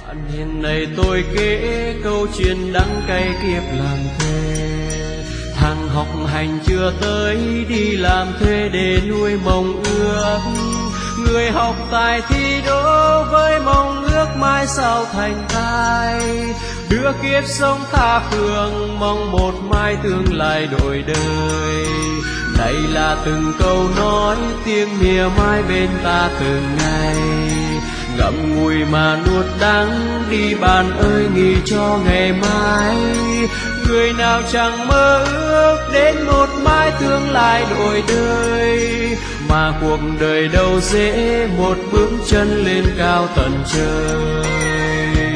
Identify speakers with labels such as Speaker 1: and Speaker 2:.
Speaker 1: Hiện nay tôi kể câu chuyện đắng cay kiếp làm thuê. Thằng học hành chưa tới đi làm thuê để nuôi mộng ước. Người học tài thi đỗ với mong ước mai sau thành tài. Đứa kiếp sống tha phương mong một mai tương lai đổi đời. Đây là từng câu nói tiếng mỉa mai bên ta từng ngày. Ngậm ngùi mà nuốt đắng đi bạn ơi nghỉ cho ngày mai. Người nào chẳng mơ ước đến một mai tương lai đổi đời. Mà cuộc đời đâu dễ một bước chân lên cao tận trời.